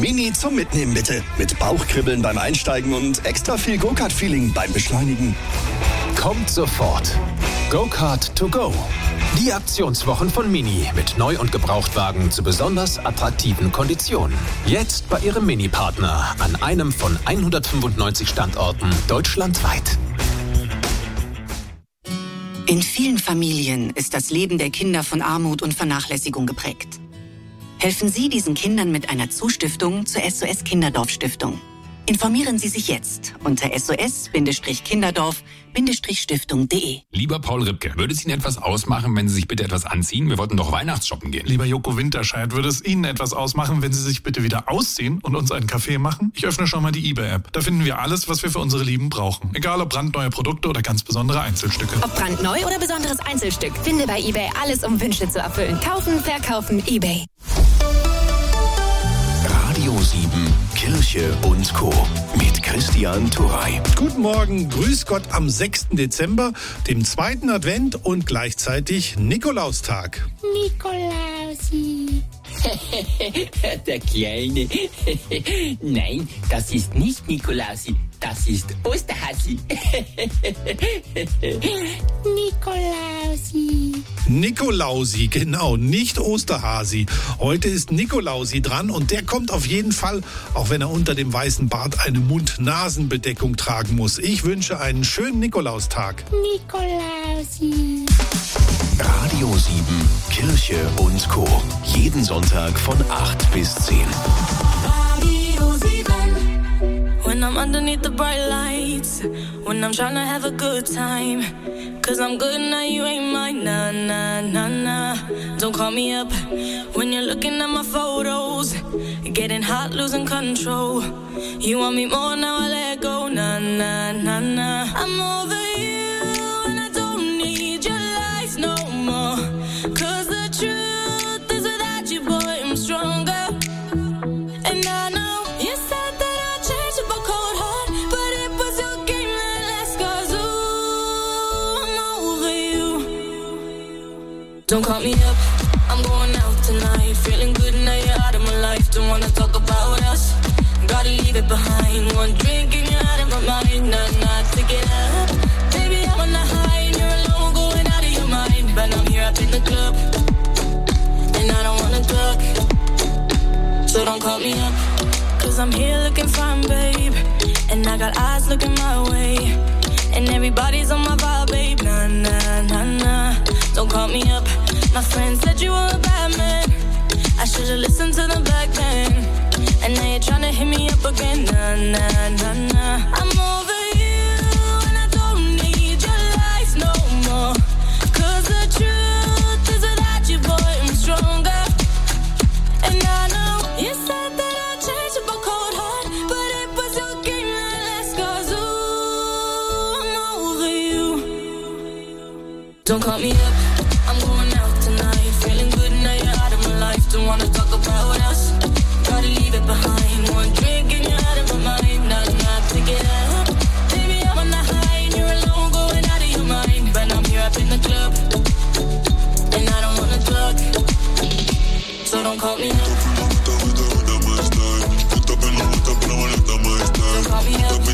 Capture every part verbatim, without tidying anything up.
Mini zum Mitnehmen bitte. Mit Bauchkribbeln beim Einsteigen und extra viel Go-Kart-Feeling beim Beschleunigen. Kommt sofort. Go-Kart to go. Die Aktionswochen von Mini mit Neu- und Gebrauchtwagen zu besonders attraktiven Konditionen. Jetzt bei Ihrem Mini-Partner an einem von hundertfünfundneunzig Standorten deutschlandweit. In vielen Familien ist das Leben der Kinder von Armut und Vernachlässigung geprägt. Helfen Sie diesen Kindern mit einer Zustiftung zur S O S Kinderdorf Stiftung. Informieren Sie sich jetzt unter S O S Kinderdorf Stiftung punkt de. Lieber Paul Ripke, würde es Ihnen etwas ausmachen, wenn Sie sich bitte etwas anziehen? Wir wollten doch Weihnachtsshoppen gehen. Lieber Joko Winterscheid, würde es Ihnen etwas ausmachen, wenn Sie sich bitte wieder ausziehen und uns einen Kaffee machen? Ich öffne schon mal die eBay-App. Da finden wir alles, was wir für unsere Lieben brauchen. Egal ob brandneue Produkte oder ganz besondere Einzelstücke. Ob brandneu oder besonderes Einzelstück. Finde bei eBay alles, um Wünsche zu erfüllen. Kaufen, verkaufen, eBay. Radio sieben, Kirche und Co. mit Christian Turey. Guten Morgen, grüß Gott am sechsten Dezember, dem zweiten Advent und gleichzeitig Nikolaustag. Nikolausi. Der Kleine. Nein, das ist nicht Nikolausi, das ist Osterhasi. Nikolausi. Nikolausi, genau, nicht Osterhasi. Heute ist Nikolausi dran und der kommt auf jeden Fall, auch wenn er unter dem weißen Bart eine Mund-Nasen-Bedeckung tragen muss. Ich wünsche einen schönen Nikolaustag. Nikolausi. Radio sieben, Kirche und Co. Jeden Sonntag von acht bis zehn. Radio sieben. When I'm underneath the bright lights, when I'm trying to have a good time, cause I'm good now, you ain't mine, nah, nah, nah, nah. Don't call me up when you're looking at my photos, getting hot, losing control. You want me more, now I let go, nah, nah, nah, nah. I'm over you. Don't call me up, I'm going out tonight. Feeling good now you're out of my life. Don't wanna talk about us, gotta leave it behind. One drink and you're out of my mind. Not, not to get up, baby I'm on the high and you're alone, going out of your mind. But I'm here up in the club, and I don't wanna talk. So don't call me up, cause I'm here looking fine, babe. And I got eyes looking my way, and everybody's on my vibe, babe. Nah, nah, nah, nah. Don't call me up. My friend said you were a bad man. I should've listened to the back then. And now you're tryna hit me up again. Nah, nah, nah, nah. I'm over you, and I don't need your lies no more. Cause the truth is without you, boy, I'm stronger. And I know you said that I'd change up a cold heart, but it was your game that last. Cause ooh, I'm over you. Don't call me up, I'm going out tonight. Feeling good now you're out of my life. Don't wanna talk about us, gotta leave it behind. One drink and you're out of my mind. Not enough to get up, baby I'm on the high and you're alone, going out of your mind. But I'm here up in the club, and I don't wanna talk. So don't call me up. Don't call me up.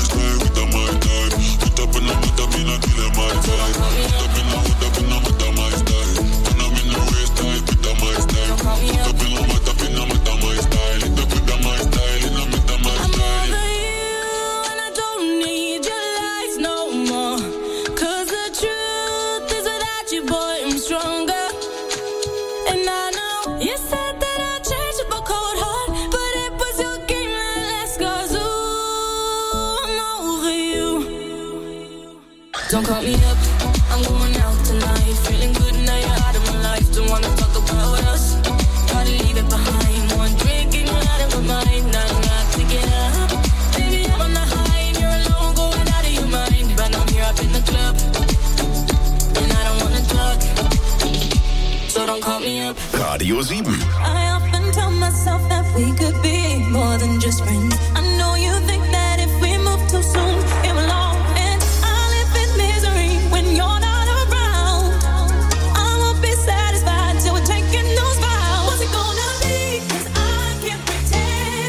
Don't call me up, I'm going out tonight. Feeling good now you're out of my life. Don't wanna talk about us, gotta leave it behind. One drink and you're out of my mind. Not enough to get up, baby I'm on the high and you're alone, going out of your mind. But I'm here up in the club, and I don't wanna talk. So don't call me up. Radio sieben. I often tell myself that we could be more than just friends. I know you think that if we move too soon, it will all end. When you're not around, I won't be satisfied till we're taking those vows. What's it gonna be? 'Cause I can't pretend.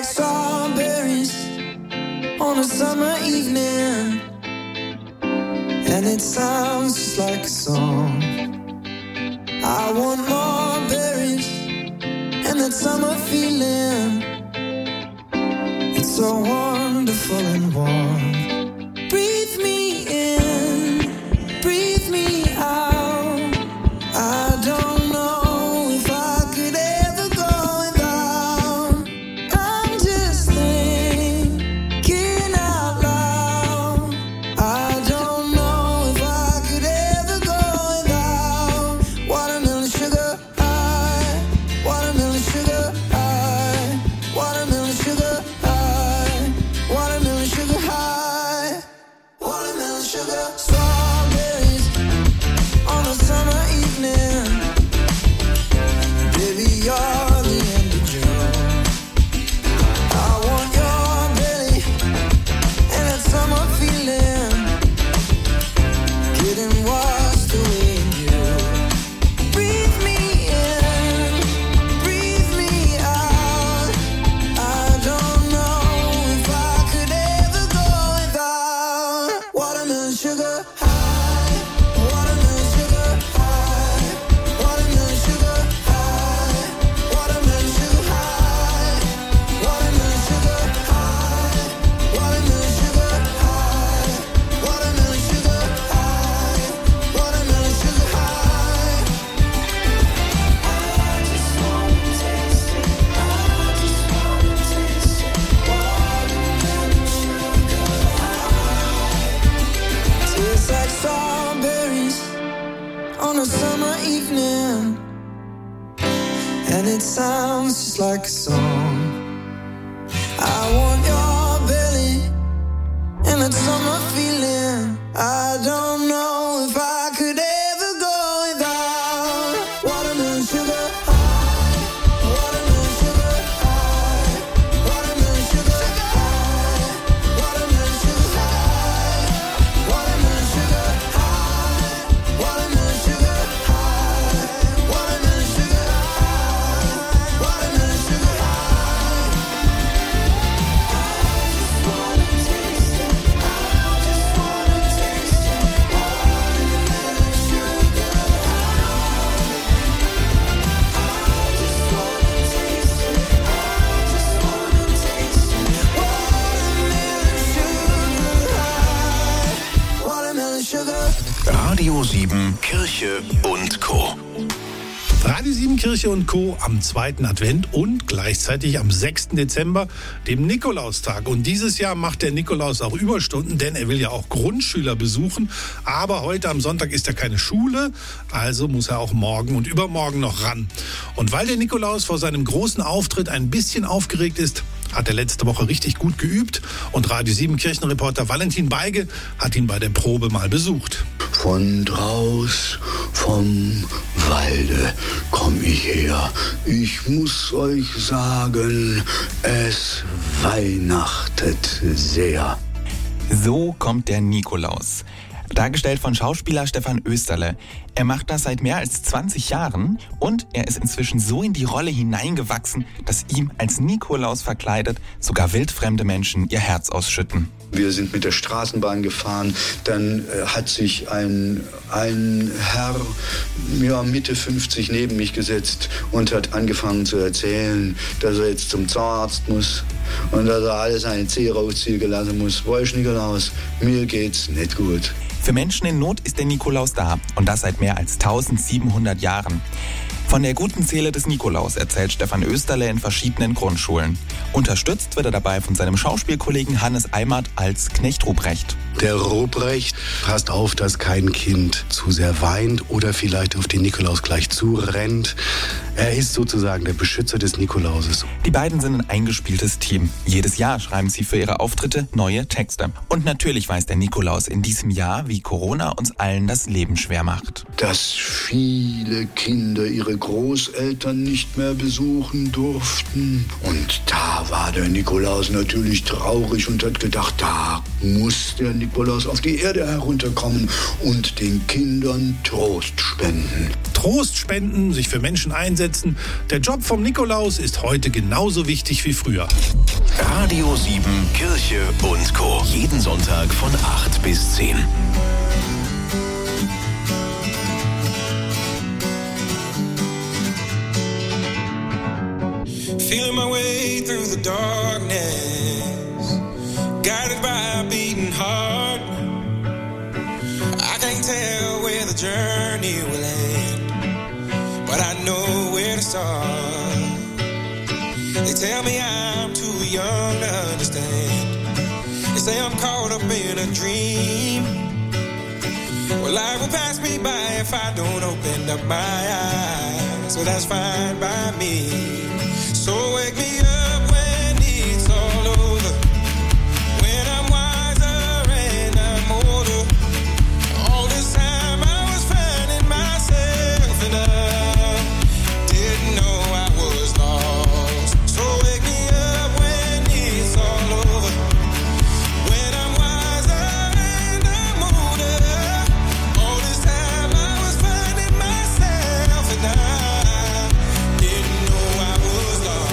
like strawberries on a summer evening, and it sounds just like a song. I want more berries and that summer feeling. It's so wonderful and warm. Breathe me in, breathe me out. I don't know if I could ever go without. I'm just thinking out loud. I don't know if I could ever go without watermelon sugar high, watermelon sugar high, watermelon sugar high, watermelon sugar high, watermelon sugar. Strawberries on a summer evening. Baby, you're the end of June. I want your belly and that summer feeling, getting washed away in you. Breathe me in, breathe me out. I don't know if I could ever go without watermelon sugar high, watermelon sugar high, watermelon sugar high, watermelon sugar high, watermelon sugar high, watermelon sugar high, watermelon sugar high, watermelon sugar high. I just wanna taste it. I just wanna taste it. Watermelon sugar high. Tastes like strawberries on a summer evening, and it sounds just like a song. I want your belly and that summer feeling. I don't know if I could ever go without watermelon sugar high, watermelon sugar high, watermelon sugar high, watermelon sugar high, watermelon sugar high, watermelon sugar high, watermelon sugar high, watermelon sugar high. I just wanna taste it. I just wanna taste it. Watermelon sugar high. I just wanna taste it. I just wanna taste it. Watermelon sugar high. Watermelon sugar. Radio sieben Kirche und Co. Radio sieben Kirche und Co. am zweiten Advent und gleichzeitig am sechsten Dezember, dem Nikolaustag. Und dieses Jahr macht der Nikolaus auch Überstunden, denn er will ja auch Grundschüler besuchen. Aber heute am Sonntag ist ja keine Schule, also muss er auch morgen und übermorgen noch ran. Und weil der Nikolaus vor seinem großen Auftritt ein bisschen aufgeregt ist, hat er letzte Woche richtig gut geübt. Und Radio sieben Kirchenreporter Valentin Beige hat ihn bei der Probe mal besucht. Von draus vom Walde komm ich her. Ich muss euch sagen, es weihnachtet sehr. So kommt der Nikolaus. Dargestellt von Schauspieler Stefan Oesterle. Er macht das seit mehr als zwanzig Jahren und er ist inzwischen so in die Rolle hineingewachsen, dass ihm als Nikolaus verkleidet sogar wildfremde Menschen ihr Herz ausschütten. Wir sind mit der Straßenbahn gefahren, dann äh, hat sich ein, ein Herr ja, Mitte fünfzig neben mich gesetzt und hat angefangen zu erzählen, dass er jetzt zum Zahnarzt muss und dass er alles seine Zähne rausziehen lassen muss. Weißt du, Nikolaus, mir geht's nicht gut. Für Menschen in Not ist der Nikolaus da und das seit mehr als eintausendsiebenhundert Jahren. Von der guten Seele des Nikolaus erzählt Stefan Oesterle in verschiedenen Grundschulen. Unterstützt wird er dabei von seinem Schauspielkollegen Hannes Eimert als Knecht Ruprecht. Der Ruprecht passt auf, dass kein Kind zu sehr weint oder vielleicht auf den Nikolaus gleich zurennt. Er ist sozusagen der Beschützer des Nikolauses. Die beiden sind ein eingespieltes Team. Jedes Jahr schreiben sie für ihre Auftritte neue Texte. Und natürlich weiß der Nikolaus in diesem Jahr, wie Corona uns allen das Leben schwer macht. Dass viele Kinder ihre Großeltern nicht mehr besuchen durften. Und da war der Nikolaus natürlich traurig und hat gedacht, da muss der Nikolaus auf die Erde herunterkommen und den Kindern Trost spenden. Trost spenden, sich für Menschen einsetzen. Der Job vom Nikolaus ist heute genauso wichtig wie früher. Radio sieben, Kirche und Co. Jeden Sonntag von acht bis zehn. Feeling my way through the darkness, guided by a beating heart. I can't tell where the journey will end, but I know where to start. They tell me I'm too young to understand. They say I'm caught up in a dream. Well, life will pass me by if I don't open up my eyes. So that's fine by me. So wake me up when it's all over, when I'm wiser and I'm older. All this time I was finding myself and I didn't know I was lost. So wake me up when it's all over, when I'm wiser and I'm older. All this time I was finding myself and I didn't know I was lost.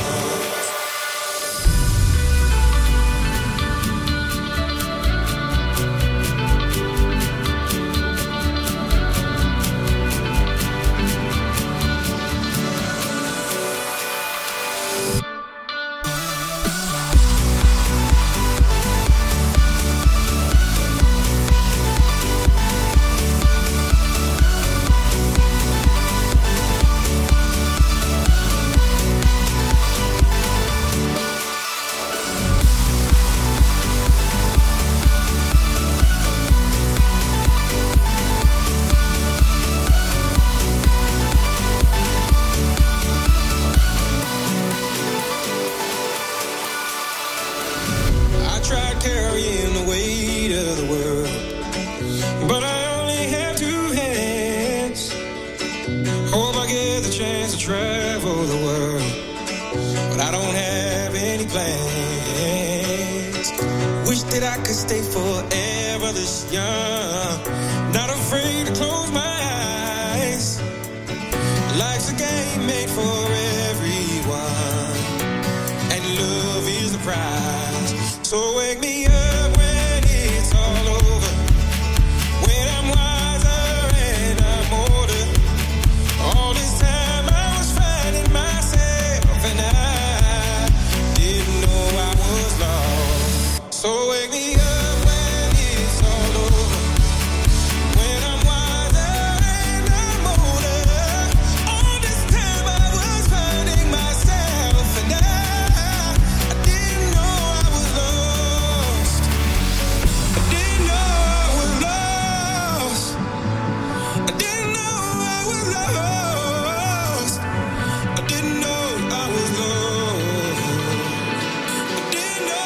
I tried carrying the weight of the world, but I only have two hands. Hope I get the chance to travel the world, but I don't have any plans. Wish that I could stay forever this young, not afraid to close my eyes. Life's a game made for everyone, and love is the prize. So wake me up when it's all over, when I'm wiser and I'm older. All this time I was finding myself and I didn't know I was lost. So wake me up when it's all over, when I'm wiser and I'm older. All this time I was finding myself and I, I didn't know I was lost. I didn't know I was lost. I didn't know I was lost. I didn't know I was lost. I didn't know.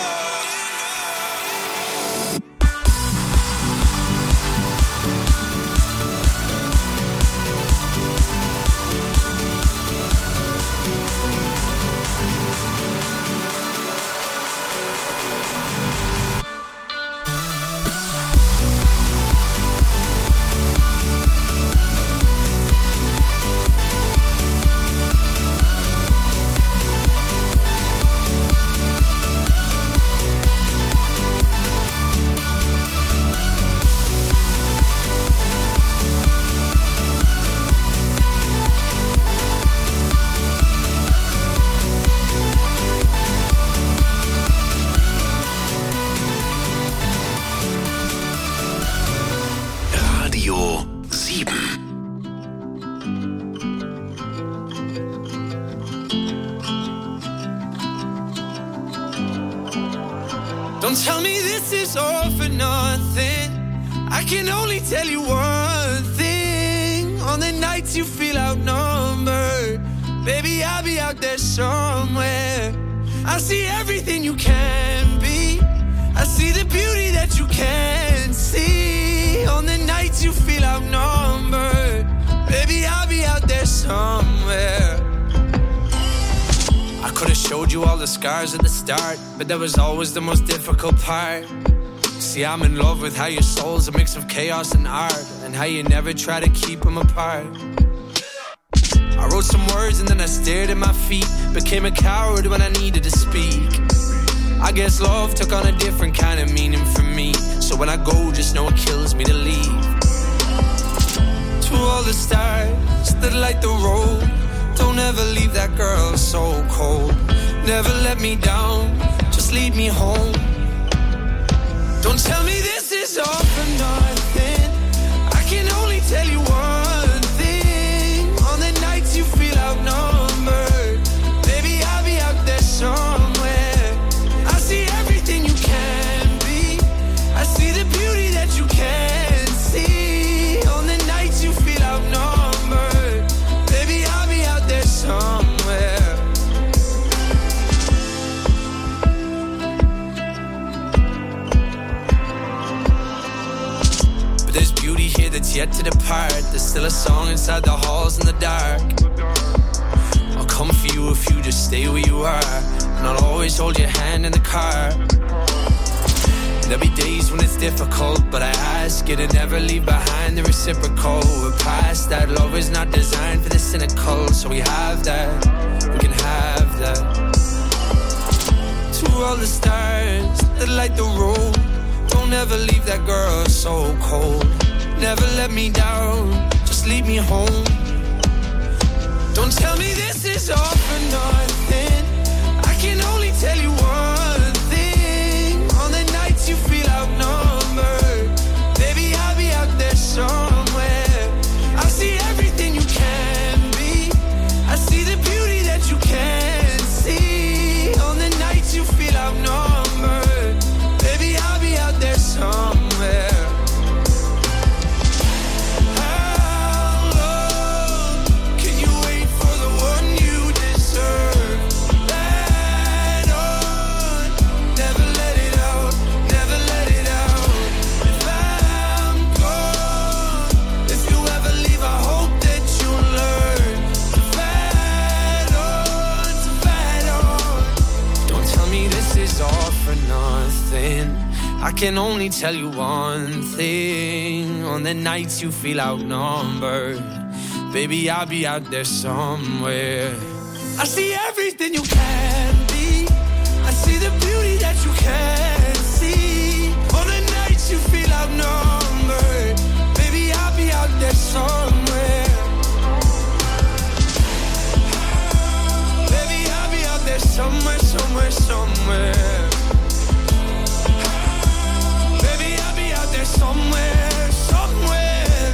Radio sieben. Don't tell me this is all for nothing. I can only tell you one thing. On the nights you feel outnumbered, baby, I'll be out there somewhere. I see everything you can be. I see the beauty that you can't see. On the nights you feel outnumbered, baby, I'll be out there somewhere. I could have showed you all the scars at the start, but that was always the most difficult part. See, I'm in love with how your soul's a mix of chaos and art, and how you never try to keep them apart. I wrote some words and then I stared at my feet, became a coward when I needed to speak. I guess love took on a different kind of meaning for me, so when I go, just know it kills me to leave. To all the stars that light the road, don't ever leave that girl so cold. Never let me down, just lead me home. Don't tell me this is all for nothing. I can only tell you one thing. On the nights you feel outnumbered, baby, I'll be out there somewhere. I see everything you can be, I see the beauty that you can't see. On the nights you feel outnumbered, baby, I'll be out there somewhere. There's beauty here that's yet to depart. There's still a song inside the halls in the dark. I'll come for you if you just stay where you are, and I'll always hold your hand in the car. And there'll be days when it's difficult, but I ask you to never leave behind the reciprocal. We're past that, love is not designed for the cynical, so we have that, we can have that. To all the stars that light the road, don't ever leave that girl so cold. Never let me down, just lead me home. Don't tell me this is all for nothing. I can only tell you one thing. On the nights you feel outnumbered, baby, I'll be out there somewhere. I see everything you can be, I see the beauty that you can't see. On the nights you feel outnumbered, baby, I'll be out there somewhere. How long can you wait for the one you deserve? Let on, never let it out, never let it out. If I'm gone, if you ever leave, I hope that you learn to fight on, to fight on. Don't tell me this is all for nothing. I can only tell you one thing. On the nights you feel outnumbered, baby, I'll be out there somewhere. I see everything you can be, I see the beauty that you can't see. On the nights you feel outnumbered, baby, I'll be out there somewhere. Baby, I'll be out there somewhere, somewhere, somewhere. Somewhere, somewhere.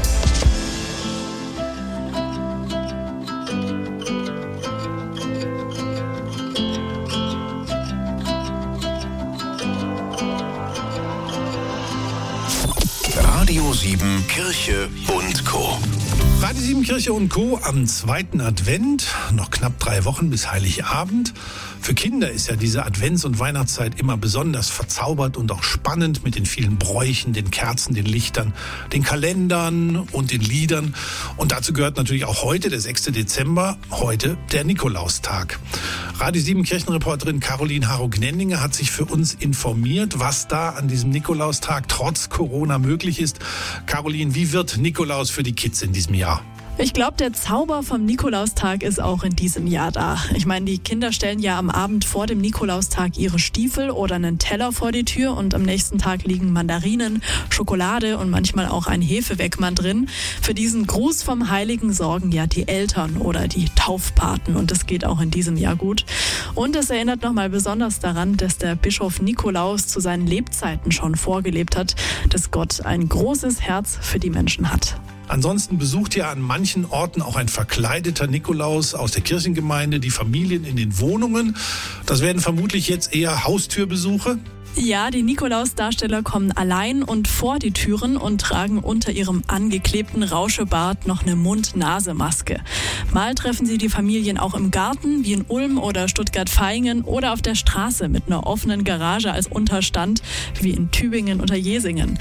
Radio sieben Kirche und Co. Radio sieben Kirche und Co. am zweiten Advent, noch knapp drei Wochen bis Heiligabend. Für Kinder ist ja diese Advents- und Weihnachtszeit immer besonders verzaubert und auch spannend mit den vielen Bräuchen, den Kerzen, den Lichtern, den Kalendern und den Liedern. Und dazu gehört natürlich auch heute, der sechste Dezember, heute der Nikolaustag. Radio sieben Kirchenreporterin Caroline Harro-Gnendinger hat sich für uns informiert, was da an diesem Nikolaustag trotz Corona möglich ist. Caroline, wie wird Nikolaus für die Kids in diesem Jahr? Ich glaube, der Zauber vom Nikolaustag ist auch in diesem Jahr da. Ich meine, die Kinder stellen ja am Abend vor dem Nikolaustag ihre Stiefel oder einen Teller vor die Tür und am nächsten Tag liegen Mandarinen, Schokolade und manchmal auch ein Hefeweckmann drin. Für diesen Gruß vom Heiligen sorgen ja die Eltern oder die Taufpaten und das geht auch in diesem Jahr gut. Und es erinnert nochmal besonders daran, dass der Bischof Nikolaus zu seinen Lebzeiten schon vorgelebt hat, dass Gott ein großes Herz für die Menschen hat. Ansonsten besucht ja an manchen Orten auch ein verkleideter Nikolaus aus der Kirchengemeinde die Familien in den Wohnungen. Das werden vermutlich jetzt eher Haustürbesuche. Ja, die Nikolaus-Darsteller kommen allein und vor die Türen und tragen unter ihrem angeklebten Rauschebart noch eine Mund-Nase-Maske. Mal treffen sie die Familien auch im Garten, wie in Ulm oder Stuttgart-Vaihingen oder auf der Straße mit einer offenen Garage als Unterstand, wie in Tübingen oder Jesingen.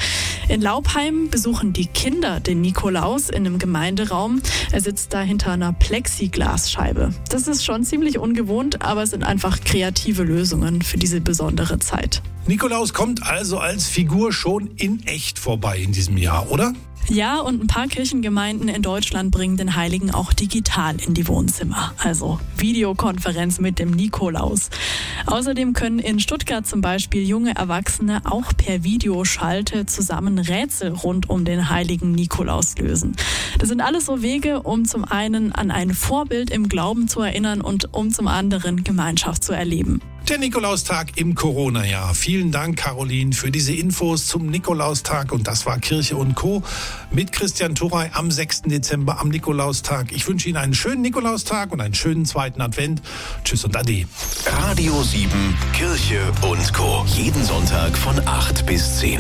In Laubheim besuchen die Kinder den Nikolaus in einem Gemeinderaum. Er sitzt da hinter einer Plexiglasscheibe. Das ist schon ziemlich ungewohnt, aber es sind einfach kreative Lösungen für diese besondere Zeit. Nikolaus kommt also als Figur schon in echt vorbei in diesem Jahr, oder? Ja, und ein paar Kirchengemeinden in Deutschland bringen den Heiligen auch digital in die Wohnzimmer. Also Videokonferenz mit dem Nikolaus. Außerdem können in Stuttgart zum Beispiel junge Erwachsene auch per Videoschalte zusammen Rätsel rund um den Heiligen Nikolaus lösen. Das sind alles so Wege, um zum einen an ein Vorbild im Glauben zu erinnern und um zum anderen Gemeinschaft zu erleben. Der Nikolaustag im Corona-Jahr. Vielen Dank, Caroline, für diese Infos zum Nikolaustag. Und das war Kirche und Co. mit Christian Turey am sechsten Dezember am Nikolaustag. Ich wünsche Ihnen einen schönen Nikolaustag und einen schönen zweiten Advent. Tschüss und Ade. Radio sieben, Kirche und Co. Jeden Sonntag von acht bis zehn.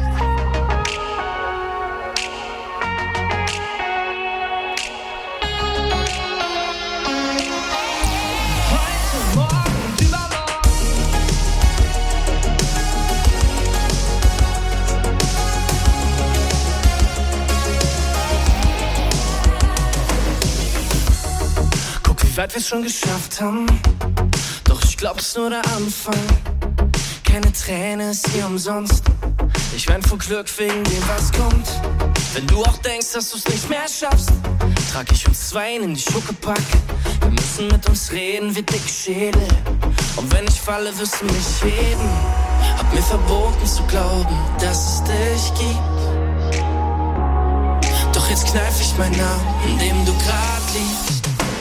Wie weit wir's schon geschafft haben, doch ich glaub, es nur der Anfang. Keine Träne ist hier umsonst. Ich wein vor Glück wegen dem, was kommt. Wenn du auch denkst, dass du's nicht mehr schaffst, trag ich uns zwei in die Schuckepack. Wir müssen mit uns reden wie dicke Schädel. Und wenn ich falle, wirst du mich heben. Hab mir verboten zu glauben, dass es dich gibt. Doch jetzt kneif ich meinen Namen, in dem du grad liegst.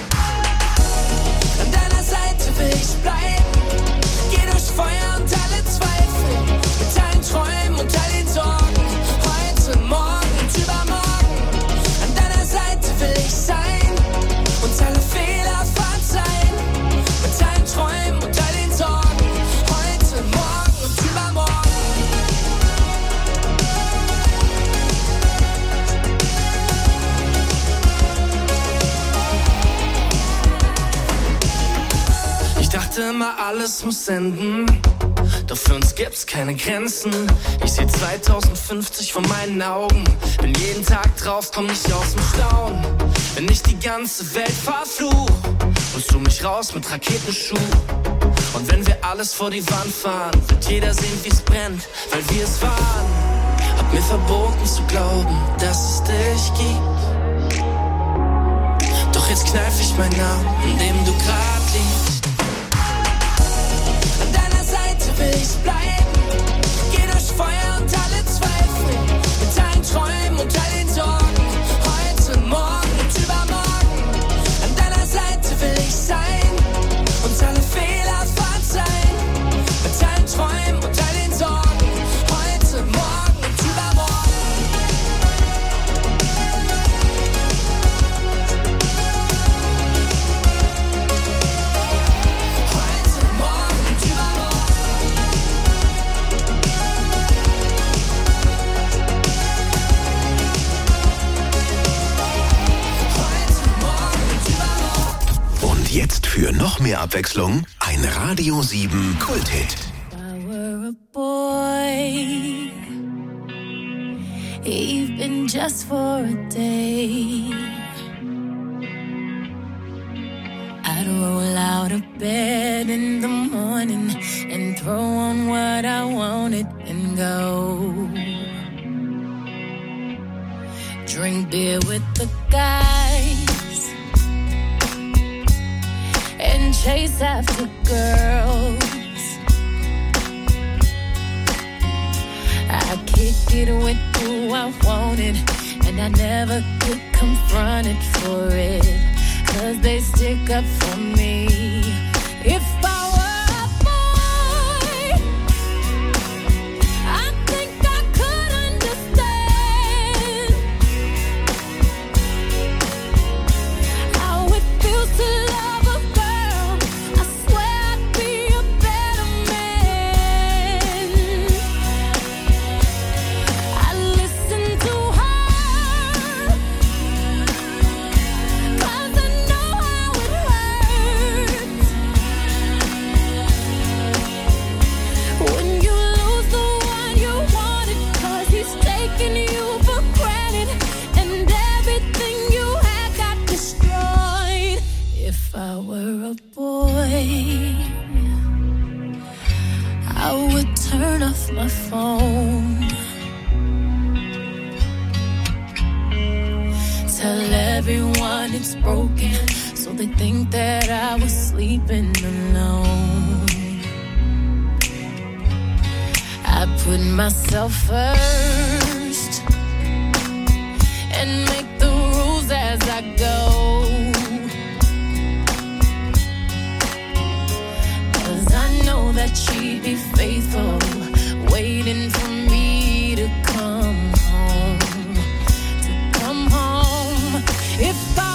An deiner Seite will ich bleiben. Geh durch Feuer und alle Zweifel. Mit allen Träumen und all den Sorgen. Heute, morgen und übermorgen. An deiner Seite will ich sein. Und alle Fehler verzeihen. Mit allen Träumen und all den Sorgen. Heute, morgen und übermorgen. Ich dachte immer, alles muss enden, doch für uns gibt's keine Grenzen. Ich seh zweitausendfünfzig vor meinen Augen, bin jeden Tag drauf, komm nicht aus dem Staunen. Wenn ich die ganze Welt verfluch, holst du mich raus mit Raketenschuh. Und wenn wir alles vor die Wand fahren, wird jeder sehen, wie's brennt, weil wir es waren. Hab mir verboten zu glauben, dass es dich gibt. Doch jetzt kneif ich meinen Namen, in dem du grad liegst. Will ich bleiben, geh durch Feuer und alle Zweifel, mit allen Träumen und all den Sorgen, heute, morgen und übermorgen. An deiner Seite will ich sein und alle Fehler verzeihen, mit allen Träumen und all den Sorgen, heute, morgen und übermorgen. Jetzt für noch mehr Abwechslung ein Radio sieben Kulthit. I were a boy, even just for a day, I'd roll out of bed in the morning and throw on what I wanted and go drink beer with the guys and chase after girls. I kick it with who I wanted, and I never get confronted for it, 'cause they stick up for me. If I were a boy, I think I could understand how it feels to love. Hurt day, I would turn off my phone, tell everyone it's broken, so they think that I was sleeping alone. I put myself first and make the rules as I go, 'cause I know that she'd be faithful, waiting for me to come home, to come home. If I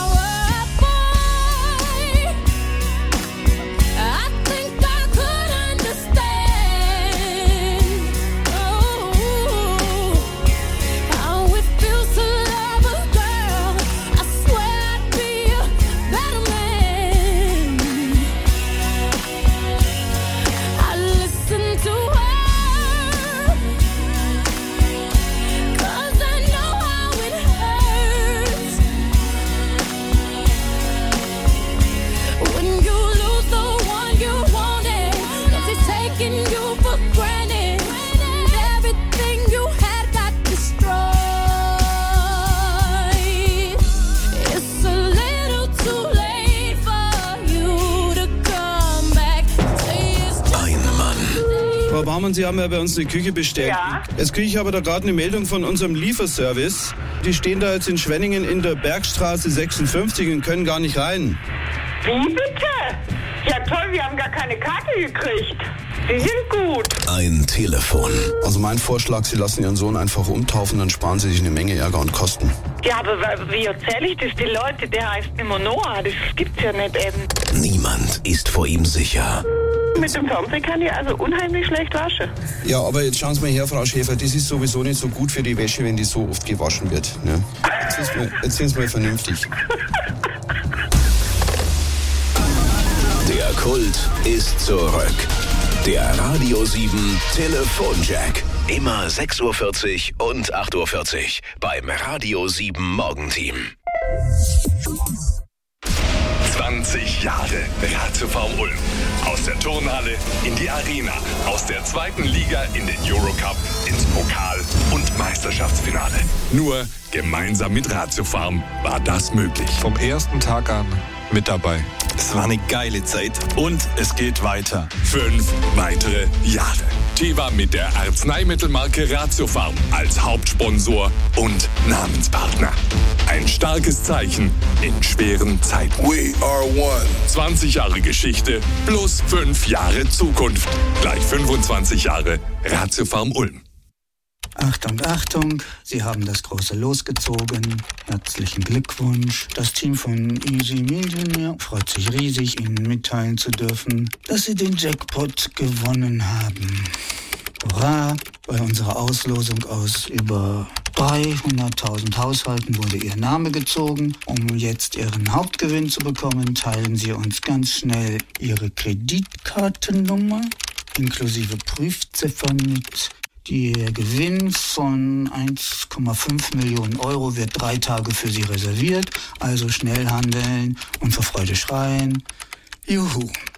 Frau Baumann, Sie haben ja bei uns eine Küche bestellt. Ja. Jetzt kriege ich aber da gerade eine Meldung von unserem Lieferservice. Die stehen da jetzt in Schwenningen in der Bergstraße sechsundfünfzig und können gar nicht rein. Wie bitte? Ja toll, wir haben gar keine Karte gekriegt. Sie sind gut. Ein Telefon. Also mein Vorschlag, Sie lassen Ihren Sohn einfach umtaufen, dann sparen Sie sich eine Menge Ärger und Kosten. Ja, aber wie erzähle ich das den Leuten? Der heißt immer Noah, das gibt's ja nicht eben. Niemand ist vor ihm sicher. Mit dem Fernseher kann ich also unheimlich schlecht waschen. Ja, aber jetzt schauen Sie mal her, Frau Schäfer, das ist sowieso nicht so gut für die Wäsche, wenn die so oft gewaschen wird. Ne? Jetzt sind Sie mal, jetzt sind Sie mal vernünftig. Der Kult ist zurück. Der Radio sieben Telefonjack. Immer sechs Uhr vierzig und acht Uhr vierzig beim Radio sieben Morgenteam. zwanzig Jahre Ratiofarm Ulm. Aus der Turnhalle in die Arena. Aus der zweiten Liga in den Eurocup ins Pokal- und Meisterschaftsfinale. Nur gemeinsam mit Ratiofarm war das möglich. Vom ersten Tag an mit dabei. Es war eine geile Zeit und es geht weiter. Fünf weitere Jahre. Teva mit der Arzneimittelmarke Ratiofarm als Hauptsponsor und Namenspartner. Ein starkes Zeichen in schweren Zeiten. We are one. zwanzig Jahre Geschichte plus fünf Jahre Zukunft. Gleich fünfundzwanzig Jahre Ratiofarm Ulm. Achtung, Achtung, Sie haben das große Los gezogen. Herzlichen Glückwunsch. Das Team von Easy Media freut sich riesig, Ihnen mitteilen zu dürfen, dass Sie den Jackpot gewonnen haben. Hurra! Bei unserer Auslosung aus über dreihunderttausend Haushalten wurde Ihr Name gezogen. Um jetzt Ihren Hauptgewinn zu bekommen, teilen Sie uns ganz schnell Ihre Kreditkartennummer inklusive Prüfziffern mit. Der Gewinn von eins Komma fünf Millionen Euro wird drei Tage für Sie reserviert. Also schnell handeln und vor Freude schreien. Juhu!